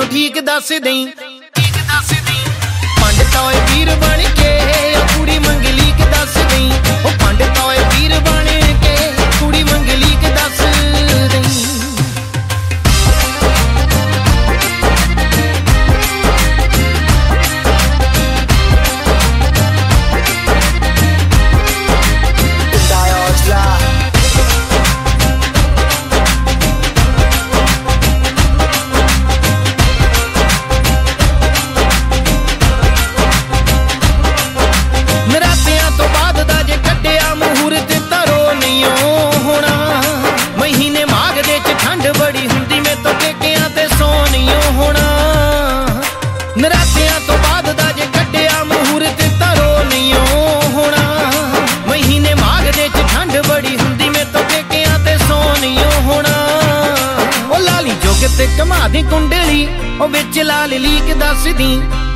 ਓ ਠੀਕ ਦੱਸ ਦੇਈਂ ਪੰਡਤ ਓਏ ਵੀਰ ਬਣ ਕੇ ਕੁੜੀ ਮੰਗਲੀ ਕਿ ਦੱਸ ਦੇਈਂ ਓ ਪੰਡਤ ਓਏ ਵੀਰ ਬਣ ਕੇ ਕੁੜੀ ਮੰਗਲੀ ਕਿ ਦੱਸ ਦੇਈਂ ਨਰਾਤਿਆਂ ਤੋਂ ਬਾਅਦ ਦਾ ਜੇ ਕੱਢਿਆ ਮਹੂਰਤ ਧਰੋ ਨਹੀਂ ਹੋਣਾ ਮਹੀਨੇ ਮਾਘ ਦੇ ਚ ਠੰਡ ਬੜੀ ਹੁੰਦੀ ਮੈਂ ਤੋਂ ਪੇਕਿਆਂ ਤੇ ਸੋ ਨਹੀਂ ਹੋਣਾ ਉਹ ਲਾਲੀ ਜੋਗ ਤੇ ਕਮਾ ਦੀ ਕੁੰਡਲੀ ਉਹ ਵਿੱਚ ਲਾਲ ਲੀਕ ਦੱਸਦੀ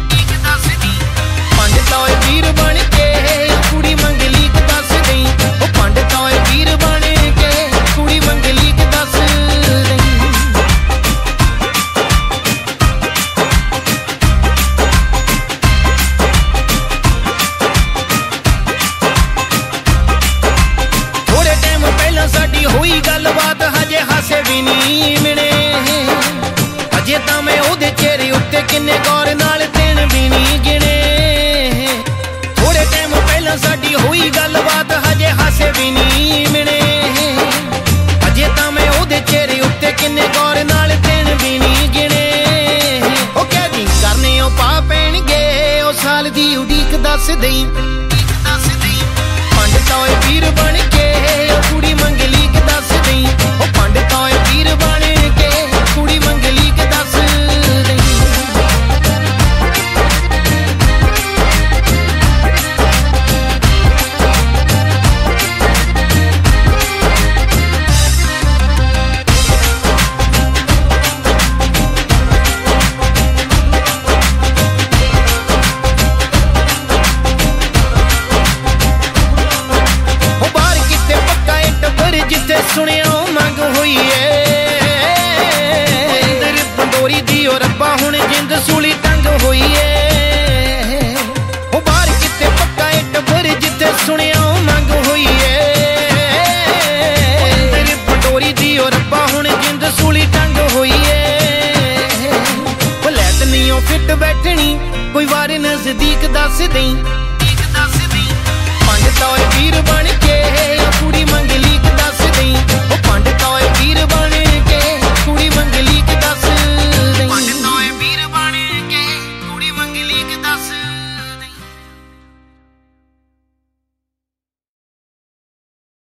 ਪੰਡਤ ਓਏ ਵੀਰ ਬਣ ਕੇ ਕੁੜੀ ਮੰਗਲੀ ਕਿ ਦੱਸਦੀ ਉਹ ਪੰਡਤ ਓਏ ਵੀਰ ਬਣ ਕੇ ਕੁੜੀ ਮੰਗਲੀ ਕਿ ਦੱਸਦੀ ਸਾਡੀ ਹੋਈ ਗੱਲਬਾਤ ਹਜੇ ਹਾਸੇ ਵੀ ਨਹੀਂ ਮਿਲੇ ਅਜੇ ਤਾਂ ਮੈਂ ਉਹਦੇ ਚਿਹਰੇ ਉੱਤੇ ਕਿੰਨੇ ਗੌਰ ਨਾਲ ਦਿਨ ਵੀ ਨਹੀਂ ਗਿਣੇ ਥੋੜੇ ਟਾਈਮ ਪਹਿਲਾਂ ਸਾਡੀ ਹੋਈ ਗੱਲਬਾਤ ਹਜੇ ਹਾਸੇ ਵੀ ਨਹੀਂ ਮਿਲੇ ਅਜੇ ਤਾਂ ਮੈਂ ਉਹਦੇ ਚਿਹਰੇ ਉੱਤੇ ਕਿੰਨੇ ਗੌਰ ਨਾਲ ਦਿਨ ਵੀ ਨਹੀਂ ਗਿਣੇ ਉਹ ਕਹਿੰਦੀ ਕਰਨੇ ਉਹ ਪਾ ਪੈਣਗੇ ਉਹ ਸਾਲ ਦੀ ਉਡੀਕ ਦੱਸ ਦੇਈਂ ਪੰਡਤ ਓਏ ਵੀਰ ਬਣ ਕੇ ਕੁੜੀ ਮੰਗਲੀ ਕਿ ਦੱਸ ਦੇਈਂ ਉਹ ਪੰਡਤ ਓਏ ਵੀਰ ਬਣ ਕੇ ਕੁੜੀ ਮੰਗਲੀ ਕਿ ਦੱਸ ਦੇਈਂ ਜਿੱਥੇ ਸੁਣਿਆ ਮੰਗ ਹੋਈ ਏ ਅੰਦਰ ਪੰਡੋਰੀ ਦੀ ਓ ਰੱਬਾ ਹੁਣ ਜਿੰਦ ਸੂਲੀ ਤੰਗ ਹੋਈ ਏ ਉਹ ਬਾਹਰ ਕਿਤੇ ਪੱਕਾ ਏ ਟੱਬਰ ਜਿੱਥੇ ਸੁਣਿਆ ਮੰਗ ਹੋਈ ਏ ਅੰਦਰ ਪੰਡੋਰੀ ਦੀ ਓ ਰੱਬਾ ਹੁਣ ਜਿੰਦ ਸੂਲੀ ਤੰਗ ਹੋਈ ਏ ਉਹ ਲੈਟ ਨਹੀਂ ਓ ਫਿੱਟ ਬੈਠਣੀ ਕੋਈ ਵਾਰ ਨਜ਼ਦੀਕ ਦੱਸ ਦੇਈਂ ਪੰਡਤ ਓਏ ਵੀਰ ਬਣ ਕੇ ਕੁੜੀ ਮੰਗਲੀ ਕਿ ਦੱਸ ਦੇਈਂ ਉਹ ਪੰਡਤ ਓਏ ਵੀਰ ਬਣ ਕੇ ਕੁੜੀ ਮੰਗਲੀ